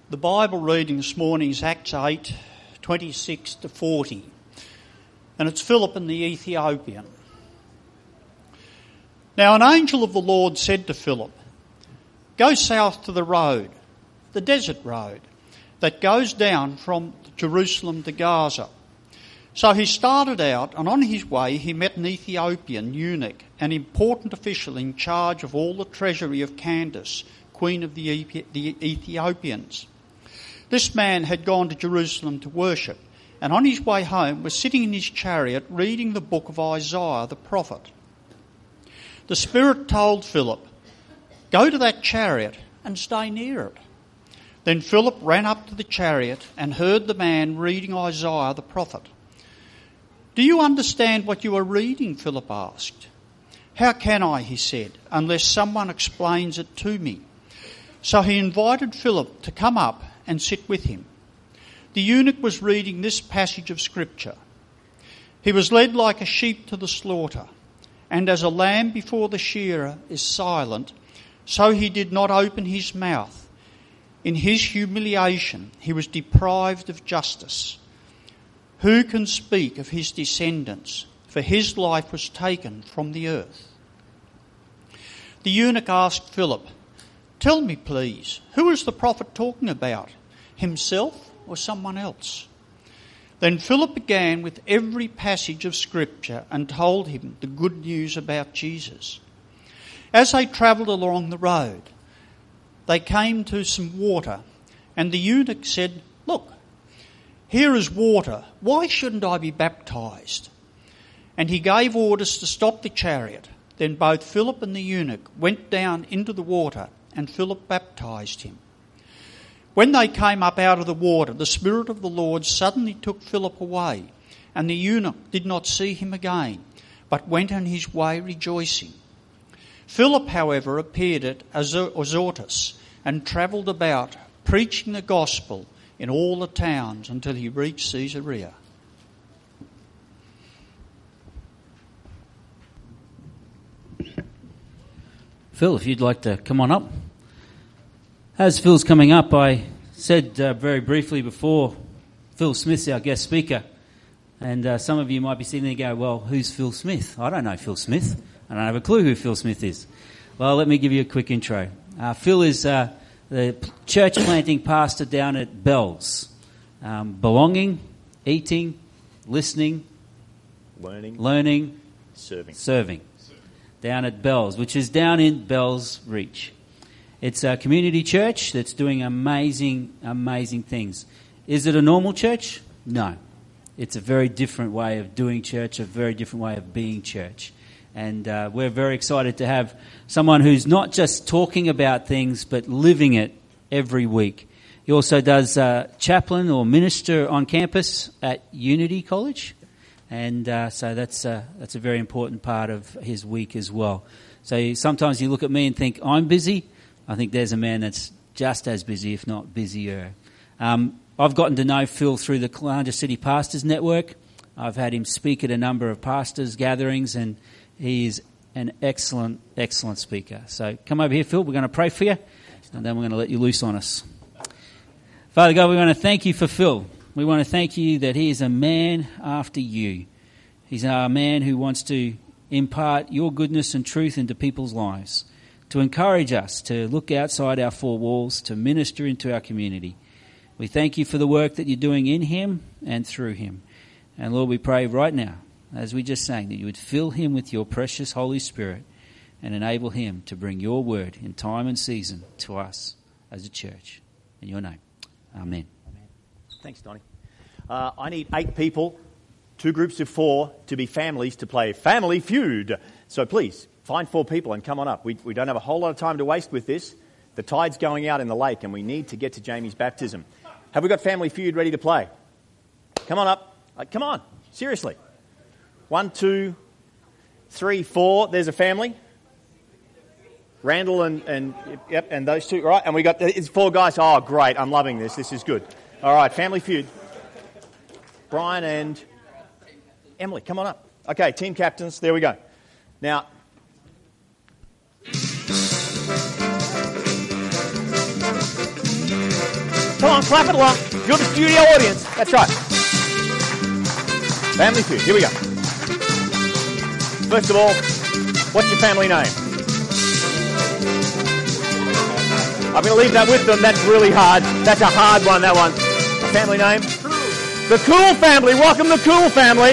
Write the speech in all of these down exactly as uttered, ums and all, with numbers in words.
The Bible reading this morning is Acts eight, twenty-six to forty, and it's Philip and the Ethiopian. Now an angel of the Lord said to Philip, "Go south to the road, the desert road, that goes down from Jerusalem to Gaza." So he started out, and on his way he met an Ethiopian eunuch, an important official in charge of all the treasury of Candace, queen of the Ethiopians. This man had gone to Jerusalem to worship, and on his way home was sitting in his chariot reading the book of Isaiah the prophet. The Spirit told Philip, "Go to that chariot and stay near it." Then Philip ran up to the chariot and heard the man reading Isaiah the prophet. "Do you understand what you are reading?" Philip asked. "How can I," he said, "unless someone explains it to me?" So he invited Philip to come up and sit with him. The eunuch was reading this passage of Scripture. "He was led like a sheep to the slaughter, and as a lamb before the shearer is silent, so he did not open his mouth. In his humiliation he was deprived of justice. Who can speak of his descendants? For his life was taken from the earth." The eunuch asked Philip, "Tell me, please, who is the prophet talking about, himself or someone else?" Then Philip began with every passage of Scripture and told him the good news about Jesus. As they travelled along the road, they came to some water, and the eunuch said, "Look, here is water. Why shouldn't I be baptised?" And he gave orders to stop the chariot. Then both Philip and the eunuch went down into the water, and Philip baptised him. When they came up out of the water, the Spirit of the Lord suddenly took Philip away, and the eunuch did not see him again, but went on his way rejoicing. Philip, however, appeared at Azotus and travelled about, preaching the gospel in all the towns until he reached Caesarea. Phil, if you'd like to come on up. As Phil's coming up, I said uh, very briefly before, Phil Smith's our guest speaker, and uh, some of you might be sitting there and go, "Well, who's Phil Smith? I don't know Phil Smith. I don't have a clue who Phil Smith is." Well, let me give you a quick intro. Uh, Phil is uh, the church planting pastor down at Bells. Um, belonging, eating, listening, learning, learning, serving. serving. Down at Bells, which is down in Bells Reach. It's a community church that's doing amazing, amazing things. Is it a normal church? No. It's a very different way of doing church, a very different way of being church. And uh, we're very excited to have someone who's not just talking about things, but living it every week. He also does uh, chaplain or minister on campus at Unity College. And uh, so that's uh, that's a very important part of his week as well. So sometimes you look at me and think, I'm busy. I think there's a man that's just as busy, if not busier. Um, I've gotten to know Phil through the Caloundra City Pastors Network. I've had him speak at a number of pastors' gatherings, and he is an excellent, excellent speaker. So come over here, Phil. We're going to pray for you, and then we're going to let you loose on us. Father God, we want to thank you for Phil. We want to thank you that he is a man after you. He's a man who wants to impart your goodness and truth into people's lives, to encourage us to look outside our four walls, to minister into our community. We thank you for the work that you're doing in him and through him. And Lord, we pray right now, as we just sang, that you would fill him with your precious Holy Spirit and enable him to bring your word in time and season to us as a church. In your name, amen. Amen. Thanks, Donnie. Uh, I need eight people, two groups of four, to be families to play Family Feud. So please, find four people and come on up. We, we don't have a whole lot of time to waste with this. The tide's going out in the lake and we need to get to Jamie's baptism. Have we got Family Feud ready to play? Come on up. Uh, come on. Seriously. One, two, three, four. There's a family. Randall and, and yep, and those two. Right, and we got, it's four guys. Oh, great. I'm loving this. This is good. All right, Family Feud. Brian and Emily, come on up. Okay, team captains. There we go. Now, along, clap it along. You're the studio audience. That's right. Family Feud. Here we go. First of all, what's your family name? I'm going to leave that with them. That's really hard. That's a hard one, that one. Family name? The Cool family. Welcome the Cool family.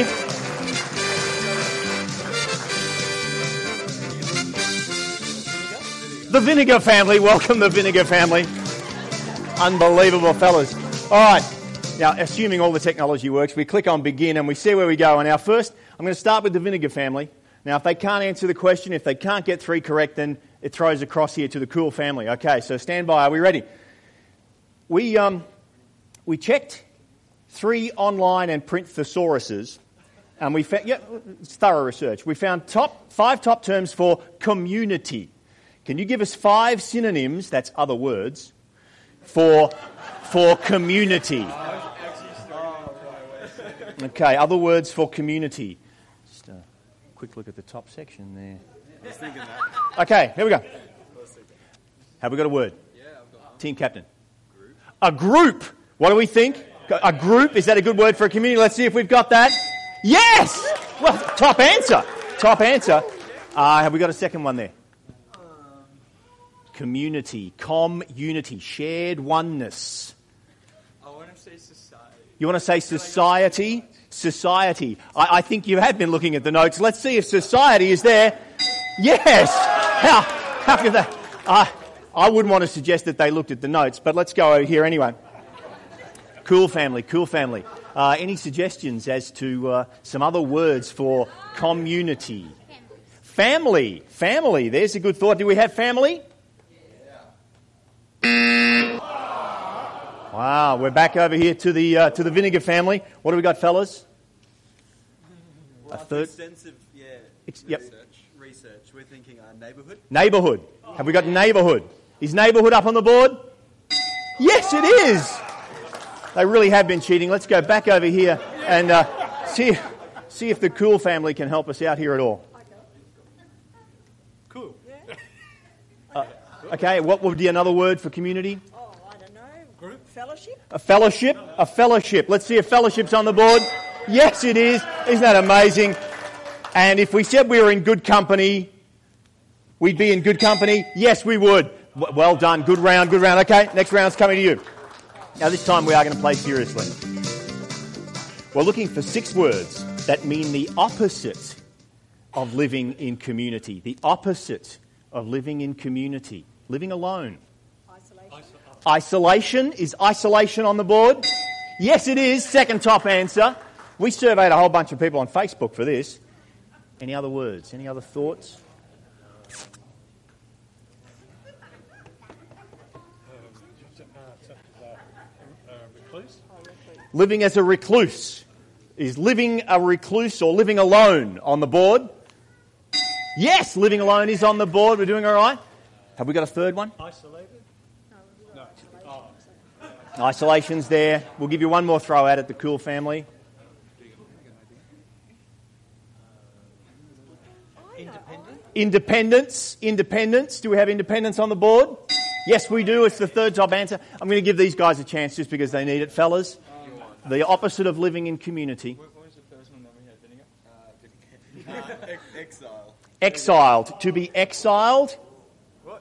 The Vinegar family. Welcome the Vinegar family. Unbelievable, fellas. All right. Now, assuming all the technology works, we click on begin and we see where we go. And our first, I'm going to start with the Vinegar family. Now, if they can't answer the question, if they can't get three correct, then it throws across here to the Cool family. Okay, so stand by. Are we ready? We um, we checked three online and print thesauruses, and we found, yeah, it's thorough research. We found top five top terms for community. Can you give us five synonyms, that's other words, for for community? Okay, other words for community. Just a quick look at the top section there. I was thinking that. Okay, here we go. Have we got a word? Yeah, I've got Team captain. group. A group. What do we think? A group. Is that a good word for a community? Let's see if we've got that. Yes! Well, top answer. Top answer. Uh, have we got a second one there? Community. Com-unity. Shared oneness. I want to say society. You want to say society? Society. I, I think you have been looking at the notes. Let's see if society is there. Yes! How, how could that? Uh, I wouldn't want to suggest that they looked at the notes, but let's go over here anyway. Cool family, cool family. Uh, any suggestions as to uh, some other words for community? Family. Family. There's a good thought. Do we have family? Wow, we're back over here to the uh, to the Vinegar family. What do we got, fellas? Well, A third. Extensive, yeah. Ex- yep. Research. Research. We're thinking uh, neighbourhood. Neighbourhood. Have we got neighbourhood? Is neighbourhood up on the board? Yes, it is. They really have been cheating. Let's go back over here and uh, see see if the Cool family can help us out here at all. Cool. Uh, okay, what would be another word for community? Oh, I don't know. Group fellowship? A fellowship? A fellowship. Let's see if fellowship's on the board. Yes, it is. Isn't that amazing? And if we said we were in good company, we'd be in good company? Yes, we would. W- well done. Good round, good round. Okay, next round's coming to you. Now, this time we are going to play seriously. We're looking for six words that mean the opposite of living in community. The opposite of living in community. Living alone. Isolation. Isolation. Is isolation on the board? Yes, it is. Second top answer. We surveyed a whole bunch of people on Facebook for this. Any other words? Any other thoughts? Living as a recluse. Is living a recluse or living alone on the board? Yes, living alone is on the board. We're doing all right. Have we got a third one? Isolated? No. Oh. Isolation's there. We'll give you one more throw at it, the Cool family. Independent? Independence. Independence. Do we have independence on the board? Yes, we do. It's the third top answer. I'm going to give these guys a chance just because they need it, fellas. The opposite of living in community. What was the first one that we had, Vinegar? Uh, Ex- exile. Exiled. To be exiled? What?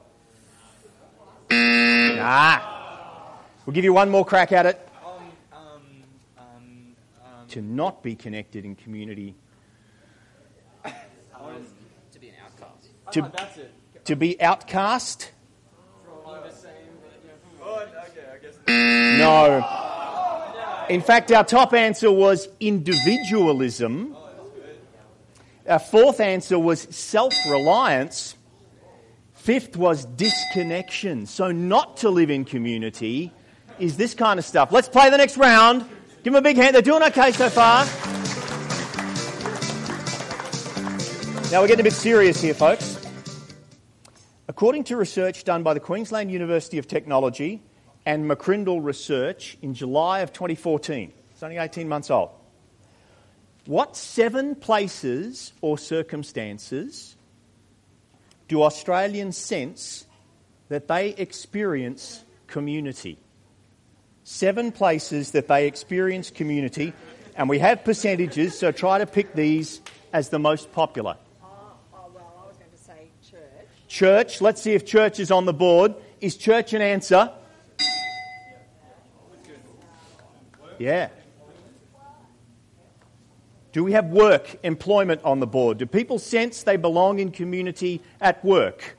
Nah. We'll give you one more crack at it. Um, um, um, um, To not be connected in community. to be an outcast. To, Oh, that's it. to be outcast? From the same... Oh, okay, I guess... No. In fact, our top answer was individualism. Our fourth answer was self-reliance. Fifth was disconnection. So not to live in community is this kind of stuff. Let's play the next round. Give them a big hand. They're doing okay so far. Now we're getting a bit serious here, folks. According to research done by the Queensland University of Technology and McCrindle Research in July of twenty fourteen, it's only eighteen months old, what seven places or circumstances do Australians sense that they experience community? Seven places that they experience community. And we have percentages, so try to pick these as the most popular. Oh, oh, well, I was going to say church. Church. Let's see if church is on the board. Is church an answer? Yeah. Do we have work, employment on the board? Do people sense they belong in community at work?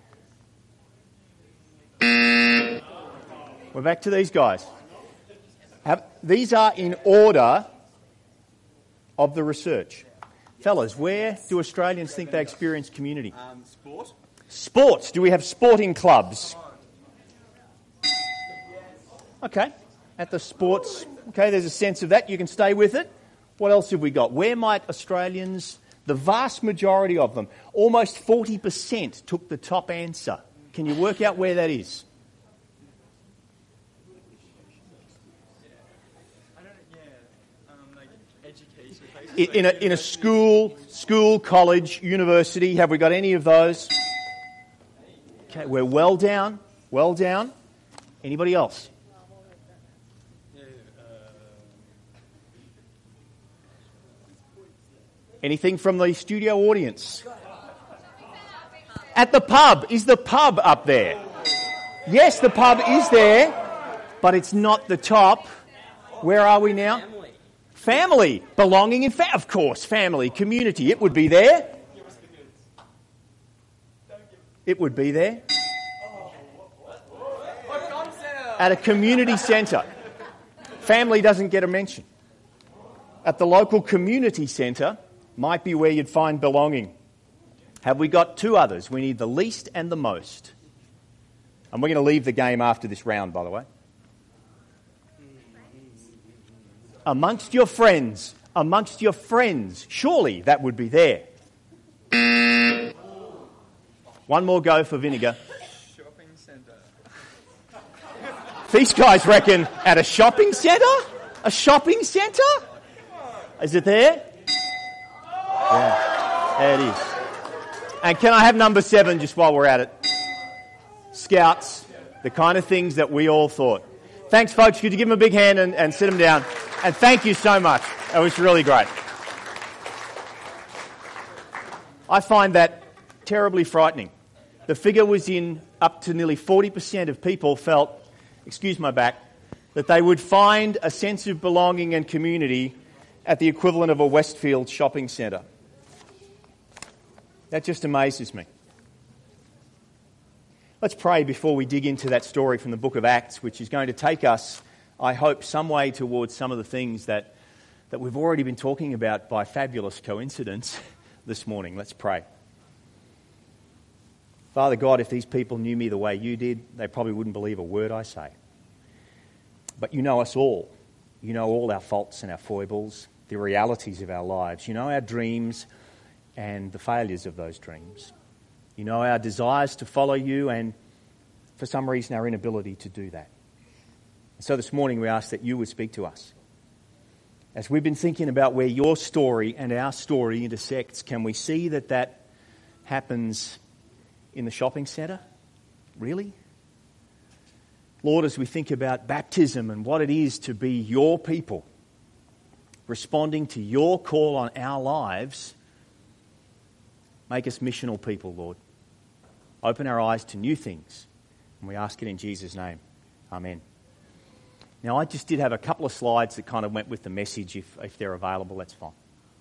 We're back to these guys. Have, these are in order of the research. Fellas, where do Australians think they experience community? Um, sport. Sports. Do we have sporting clubs? Okay. At the sports. Okay, there's a sense of that. You can stay with it. What else have we got? Where might Australians, the vast majority of them, almost forty percent took the top answer. Can you work out where that is? In, in, a, in a school, school, college, university, have we got any of those? Okay, we're well down, well down. Anybody else? Anything from the studio audience? At the pub. Is the pub up there? Yes, the pub is there, but it's not the top. Where are we now? Family, belonging in, fa- of course, family, community. It would be there. It would be there. At a community centre. Family doesn't get a mention. At the local community centre might be where you'd find belonging. Have we got two others? We need the least and the most. And we're going to leave the game after this round, by the way. Amongst your friends, amongst your friends, surely that would be there. One more go for vinegar. Shopping centre. These guys reckon at a shopping centre? A shopping centre? Is it there? Yeah, there it is. And can I have number seven just while we're at it? Scouts, the kind of things that we all thought. Thanks, folks. Could you give them a big hand and, and sit them down? And thank you so much. It was really great. I find that terribly frightening. The figure was in up to nearly forty percent of people felt, excuse my back, that they would find a sense of belonging and community at the equivalent of a Westfield shopping centre. That just amazes me. Let's pray before we dig into that story from the book of Acts, which is going to take us, I hope, some way towards some of the things that, that we've already been talking about by fabulous coincidence this morning. Let's pray. Father God, if these people knew me the way you did, they probably wouldn't believe a word I say. But you know us all. You know all our faults and our foibles, the realities of our lives. You know our dreams and the failures of those dreams. You know our desires to follow you and, for some reason, our inability to do that. So this morning we ask that you would speak to us. As we've been thinking about where your story and our story intersects, can we see that that happens in the shopping centre? Really? Lord, as we think about baptism and what it is to be your people, responding to your call on our lives, make us missional people, Lord. Open our eyes to new things. And we ask it in Jesus' name. Amen. Now, I just did have a couple of slides that kind of went with the message. If, if they're available, that's fine.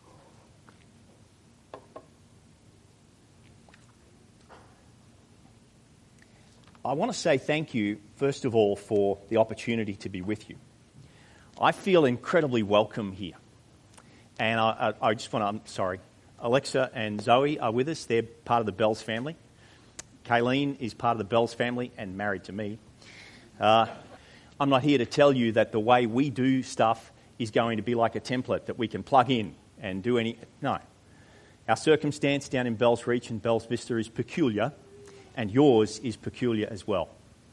I want to say thank you, first of all, for the opportunity to be with you. I feel incredibly welcome here. And I, I, I just want to, I'm sorry, Alexa and Zoe are with us. They're part of the Bells family. Kayleen is part of the Bells family and married to me. Uh, I'm not here to tell you that the way we do stuff is going to be like a template that we can plug in and do any... No. Our circumstance down in Bells Reach and Bells Vista is peculiar, and yours is peculiar as well.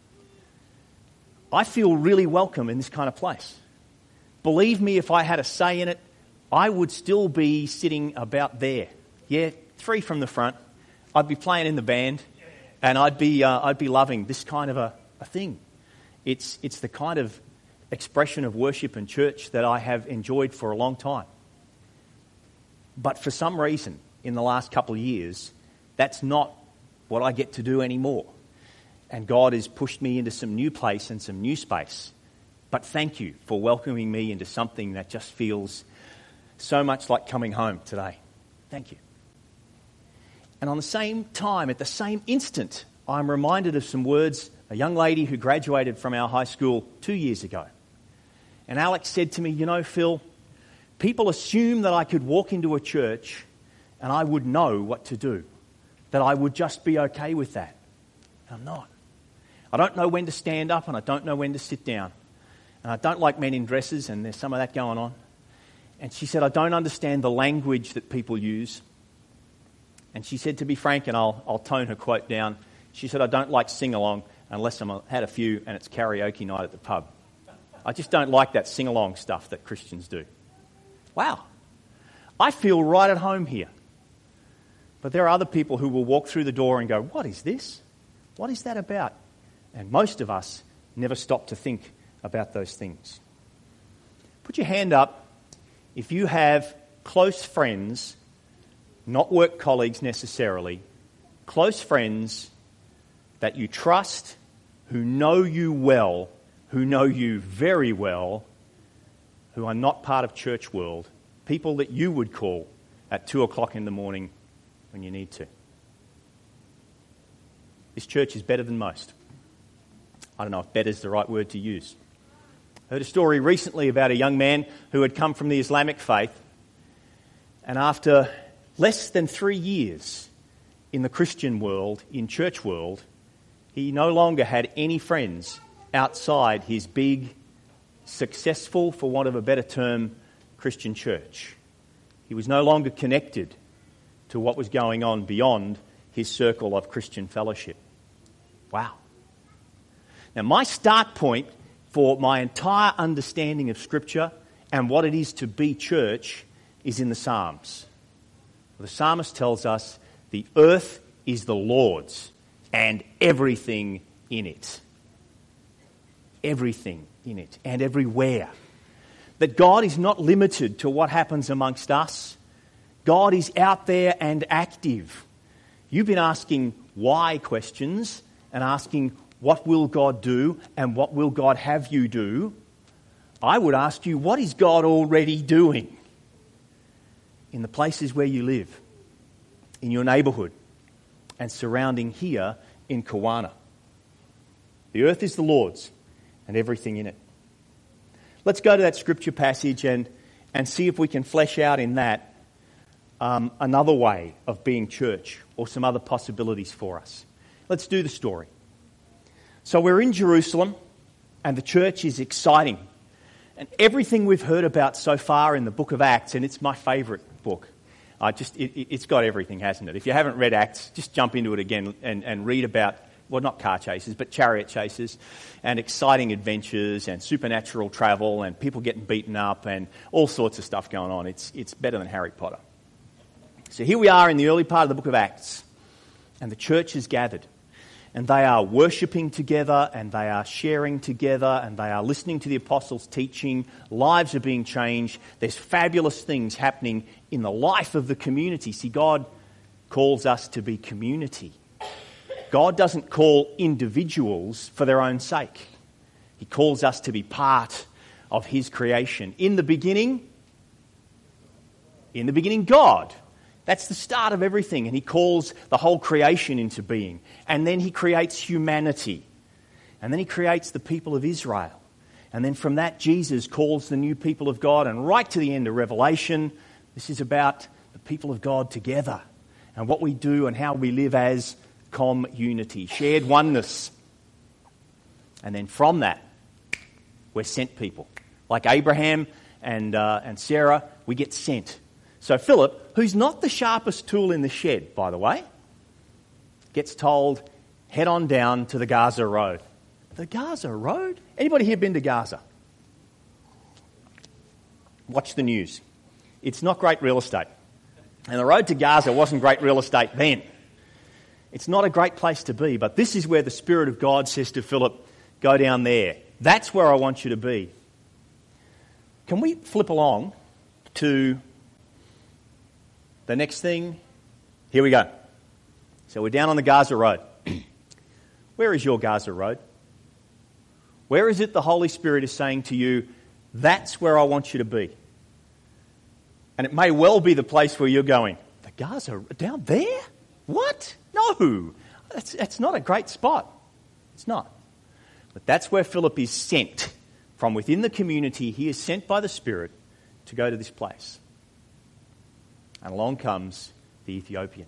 I feel really welcome in this kind of place. Believe me, if I had a say in it, I would still be sitting about there. Yeah, three from the front. I'd be playing in the band, and I'd be uh, I'd be loving this kind of a, a thing. It's it's the kind of expression of worship and church that I have enjoyed for a long time. But for some reason, in the last couple of years, that's not what I get to do anymore. And God has pushed me into some new place and some new space. But thank you for welcoming me into something that just feels so much like coming home today. Thank you. And on the same time, at the same instant, I'm reminded of some words, a young lady who graduated from our high school two years ago. And Alex said to me, you know, Phil, people assume that I could walk into a church and I would know what to do, that I would just be okay with that. And I'm not. I don't know when to stand up and I don't know when to sit down. And I don't like men in dresses, and there's some of that going on. And she said, I don't understand the language that people use. And she said, to be frank, and I'll, I'll tone her quote down, she said, I don't like sing-along unless I've had a few and it's karaoke night at the pub. I just don't like that sing-along stuff that Christians do. Wow. I feel right at home here. But there are other people who will walk through the door and go, what is this? What is that about? And most of us never stop to think about those things. Put your hand up if you have close friends, not work colleagues necessarily, close friends that you trust, who know you well, who know you very well, who are not part of church world, people that you would call at two o'clock in the morning when you need to. This church is better than most. I don't know if better is the right word to use. I heard a story recently about a young man who had come from the Islamic faith, and after less than three years in the Christian world, in church world, he no longer had any friends outside his big, successful, for want of a better term, Christian church. He was no longer connected to what was going on beyond his circle of Christian fellowship. Wow. Now, my start point for my entire understanding of Scripture and what it is to be church is in the Psalms. The psalmist tells us the earth is the Lord's and everything in it. Everything in it and everywhere. That God is not limited to what happens amongst us. God is out there and active. You've been asking why questions and asking what will God do and what will God have you do. I would ask you, what is God already doing in the places where you live, in your neighbourhood, and surrounding here in Kawana? The earth is the Lord's and everything in it. Let's go to that scripture passage and, and see if we can flesh out in that um, another way of being church or some other possibilities for us. Let's do the story. So we're in Jerusalem and the church is exciting. And everything we've heard about so far in the book of Acts, and it's my favourite book, I just it, it's got everything, hasn't it? If you haven't read Acts, just jump into it again and, and read about, well, not car chases, but chariot chases and exciting adventures and supernatural travel and people getting beaten up and all sorts of stuff going on. It's, it's better than Harry Potter. So here we are in the early part of the book of Acts, and the church is gathered. And they are worshipping together, and they are sharing together, and they are listening to the apostles' teaching. Lives are being changed. There's fabulous things happening in the life of the community. See, God calls us to be community. God doesn't call individuals for their own sake. He calls us to be part of His creation. In the beginning, in the beginning, God. That's the start of everything, and He calls the whole creation into being. And then He creates humanity. And then He creates the people of Israel. And then from that, Jesus calls the new people of God. And right to the end of Revelation, this is about the people of God together and what we do and how we live as community, shared oneness. And then from that, we're sent people. Like Abraham and, uh, and Sarah, we get sent. So Philip, who's not the sharpest tool in the shed, by the way, gets told, head on down to the Gaza Road. The Gaza Road? Anybody here been to Gaza? Watch the news. It's not great real estate. And the road to Gaza wasn't great real estate then. It's not a great place to be, but this is where the Spirit of God says to Philip, go down there. That's where I want you to be. can we flip along to the next thing? Here we go. So we're down on the Gaza Road. Where is your Gaza Road? Where is it the Holy Spirit is saying to you, that's where I want you to be? And it may well be the place where you're going, the Gaza, down there? What? No, that's, that's not a great spot. It's not. But that's where Philip is sent. From within the community, he is sent by the Spirit to go to this place. And along comes the Ethiopian.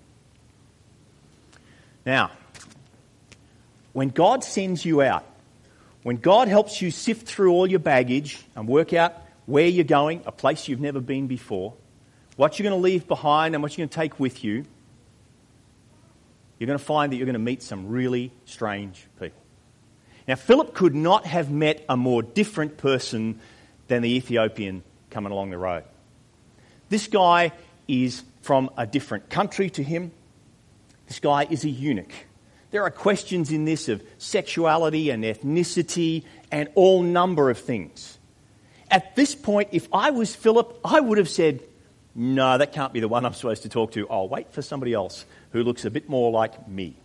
Now, when God sends you out, when God helps you sift through all your baggage and work out where you're going, a place you've never been before, what you're going to leave behind and what you're going to take with you, you're going to find that you're going to meet some really strange people. Now, Philip could not have met a more different person than the Ethiopian coming along the road. This guy is from a different country to him. This guy is a eunuch. There are questions in this of sexuality and ethnicity and all number of things. At this point, if I was Philip, I would have said, no, that can't be the one I'm supposed to talk to. I'll wait for somebody else who looks a bit more like me.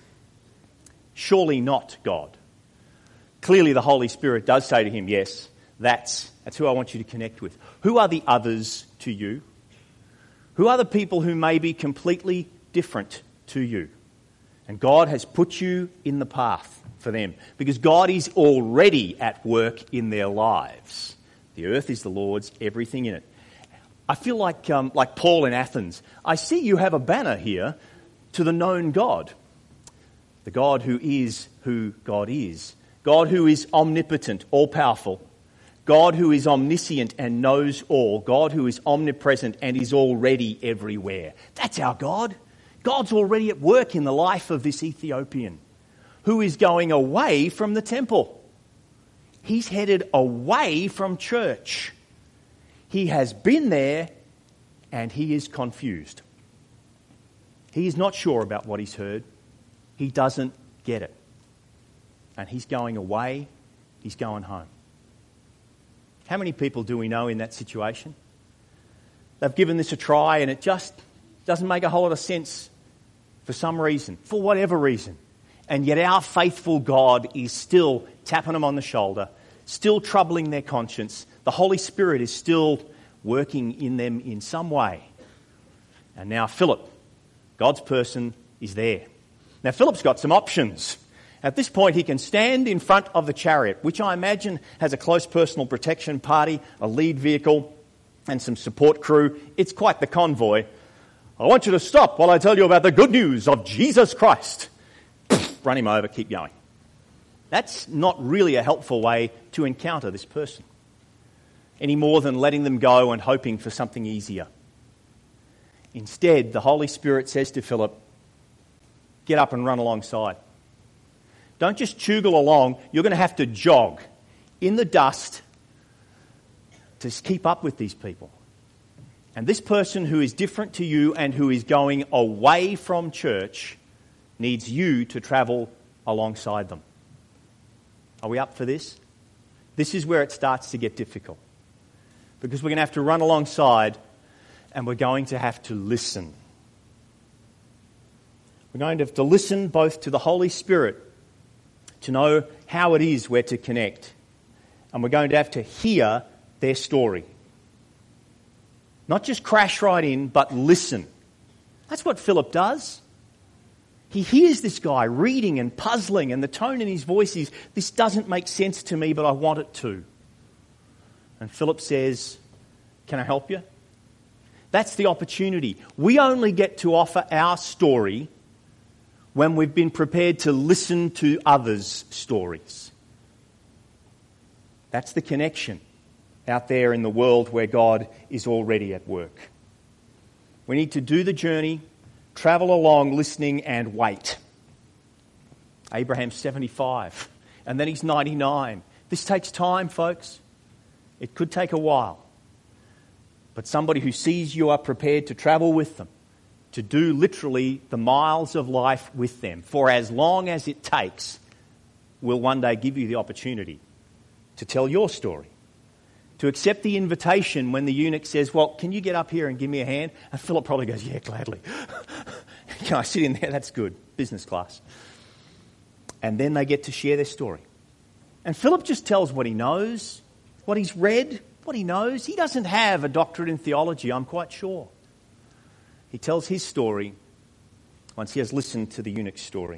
Surely not God. Clearly the Holy Spirit does say to him, yes, that's, that's who I want you to connect with. Who are the others to you? Who are the people who may be completely different to you? And God has put you in the path for them because God is already at work in their lives. The earth is the Lord's, everything in it. I feel like, um, like Paul in Athens. I see you have a banner here to the known God. The God who is who God is. God who is omnipotent, all-powerful. God who is omniscient and knows all. God who is omnipresent and is already everywhere. That's our God. God's already at work in the life of this Ethiopian who is going away from the temple. He's headed away from church. He has been there and he is confused. He is not sure about what he's heard. He doesn't get it. And he's going away. He's going home. How many people do we know in that situation? They've given this a try and it just doesn't make a whole lot of sense for some reason, for whatever reason. And yet our faithful God is still tapping them on the shoulder, still troubling their conscience. The Holy Spirit is still working in them in some way. And now Philip, God's person, is there. Now Philip's got some options. At this point, he can stand in front of the chariot, which I imagine has a close personal protection party, a lead vehicle, and some support crew. It's quite the convoy. I want you to stop while I tell you about the good news of Jesus Christ. Run him over, keep going. That's not really a helpful way to encounter this person, any more than letting them go and hoping for something easier. Instead, the Holy Spirit says to Philip, get up and run alongside. Don't just chuggle along. You're going to have to jog in the dust to keep up with these people. And this person who is different to you and who is going away from church needs you to travel alongside them. Are we up for this? This is where it starts to get difficult. Because we're going to have to run alongside and we're going to have to listen. We're going to have to listen both to the Holy Spirit to know how it is we're to connect. And we're going to have to hear their story. Not just crash right in, but listen. That's what Philip does. He hears this guy reading and puzzling, and the tone in his voice is, this doesn't make sense to me, but I want it to. And Philip says, can I help you? That's the opportunity. We only get to offer our story when we've been prepared to listen to others' stories. That's the connection out there in the world where God is already at work. We need to do the journey, travel along, listening and wait. Abraham's seventy-five, and then he's ninety-nine. This takes time, folks. It could take a while. But somebody who sees you are prepared to travel with them, to do literally the miles of life with them for as long as it takes, will one day give you the opportunity to tell your story, to accept the invitation when the eunuch says, well, can you get up here and give me a hand? And Philip probably goes, yeah, gladly. Can I sit in there? That's good. Business class. And then they get to share their story. And Philip just tells what he knows, what he's read, what he knows. He doesn't have a doctorate in theology, I'm quite sure. He tells his story once he has listened to the eunuch's story.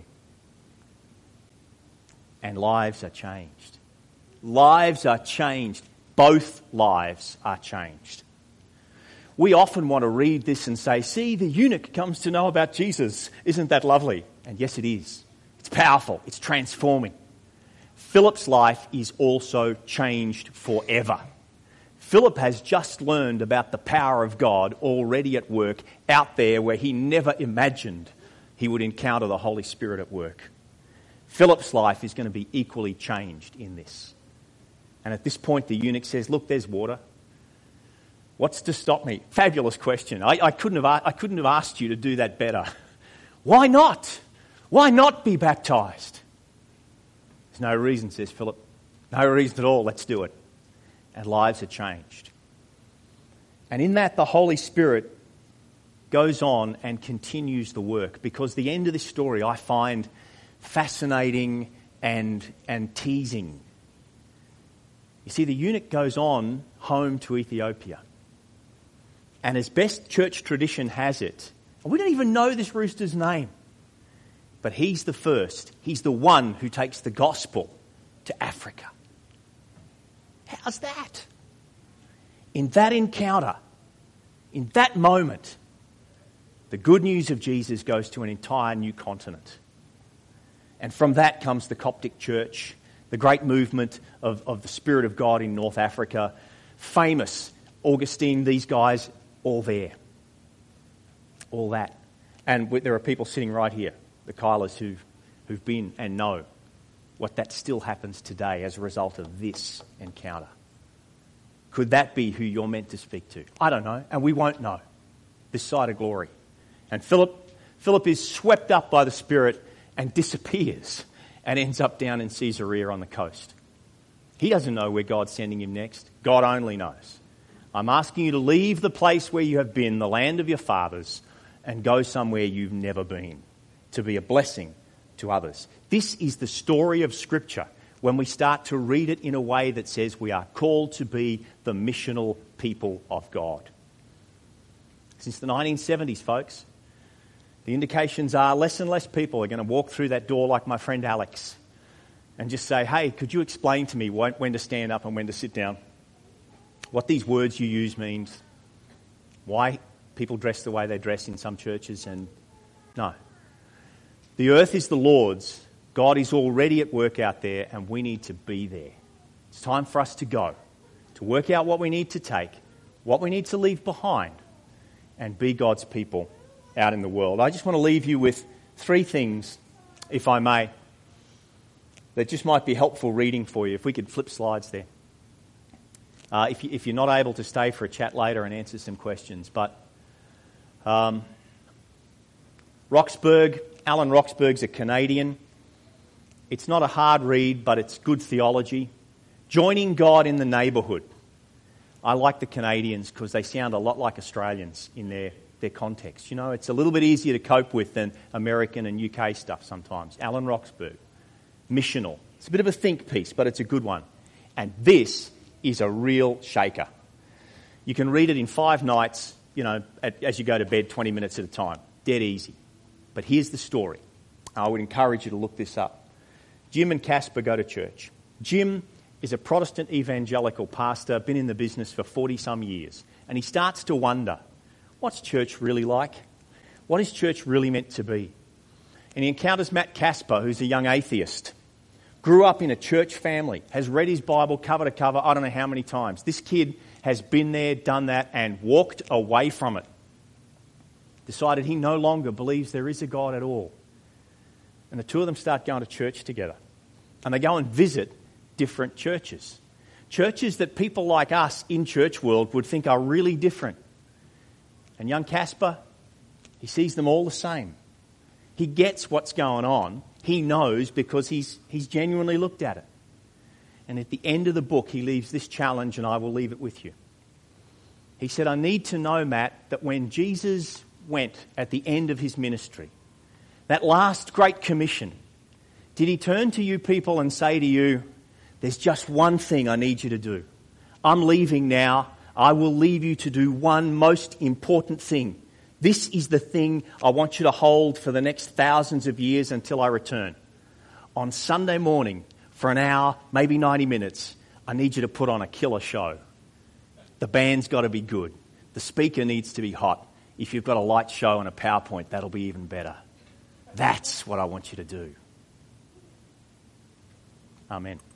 And lives are changed. Lives are changed. Both lives are changed. We often want to read this and say, see, the eunuch comes to know about Jesus. Isn't that lovely? And yes, it is. It's powerful. It's transforming. Philip's life is also changed forever. Philip has just learned about the power of God already at work out there where he never imagined he would encounter the Holy Spirit at work. Philip's life is going to be equally changed in this. And at this point, the eunuch says, look, there's water. What's to stop me? Fabulous question. I, I, couldn't have, I couldn't have asked you to do that better. Why not? Why not be baptised? There's no reason, says Philip. No reason at all. Let's do it. And lives are changed. And in that, the Holy Spirit goes on and continues the work, because the end of this story I find fascinating and, and teasing. You see, the eunuch goes on home to Ethiopia. And as best church tradition has it, and we don't even know this rooster's name, but he's the first. He's the one who takes the gospel to Africa. How's that? In that encounter, in that moment, the good news of Jesus goes to an entire new continent. And from that comes the Coptic Church, the great movement of, of the Spirit of God in North Africa. Famous, Augustine, these guys, all there. All that. And there are people sitting right here, the Kylas, who've, who've been and know what that still happens today as a result of this encounter. Could that be who you're meant to speak to? I don't know, and we won't know this side of glory. And Philip, Philip is swept up by the Spirit and disappears and ends up down in Caesarea on the coast. He doesn't know where God's sending him next. God only knows. I'm asking you to leave the place where you have been, the land of your fathers, and go somewhere you've never been, to be a blessing to others. This is the story of Scripture when we start to read it in a way that says we are called to be the missional people of God. Since the nineteen seventies, folks, the indications are less and less people are going to walk through that door like my friend Alex and just say, hey, could you explain to me when to stand up and when to sit down? What these words you use means? Why people dress the way they dress in some churches? And no. The earth is the Lord's. God is already at work out there, and we need to be there. It's time for us to go, to work out what we need to take, what we need to leave behind, and be God's people out in the world. I just want to leave you with three things, if I may, that just might be helpful reading for you. If we could flip slides there. Uh, if, you, if you're not able to stay for a chat later and answer some questions. But um, Roxburgh, Alan Roxburgh's a Canadian. It's not a hard read, but it's good theology. Joining God in the neighbourhood. I like the Canadians because they sound a lot like Australians in their, their context. You know, it's a little bit easier to cope with than American and U K stuff sometimes. Alan Roxburgh, missional. It's a bit of a think piece, but it's a good one. And this is a real shaker. You can read it in five nights, you know, at, as you go to bed, twenty minutes at a time. Dead easy. But here's the story. I would encourage you to look this up. Jim and Casper go to church. Jim is a Protestant evangelical pastor, been in the business for forty-some years. And he starts to wonder, what's church really like? What is church really meant to be? And he encounters Matt Casper, who's a young atheist. Grew up in a church family, has read his Bible cover to cover, I don't know how many times. This kid has been there, done that, and walked away from it. Decided he no longer believes there is a God at all. And the two of them start going to church together. And they go and visit different churches. Churches that people like us in church world would think are really different. And young Casper, he sees them all the same. He gets what's going on. He knows because he's he's genuinely looked at it. And at the end of the book, he leaves this challenge, and I will leave it with you. He said, I need to know, Matt, that when Jesus went at the end of his ministry, that last great commission, did he turn to you people and say to you, there's just one thing I need you to do. I'm leaving now. I will leave you to do one most important thing. This is the thing I want you to hold for the next thousands of years until I return. On Sunday morning, for an hour, maybe ninety minutes, I need you to put on a killer show. The band's got to be good. The speaker needs to be hot. If you've got a light show and a PowerPoint, that'll be even better. That's what I want you to do. Amen.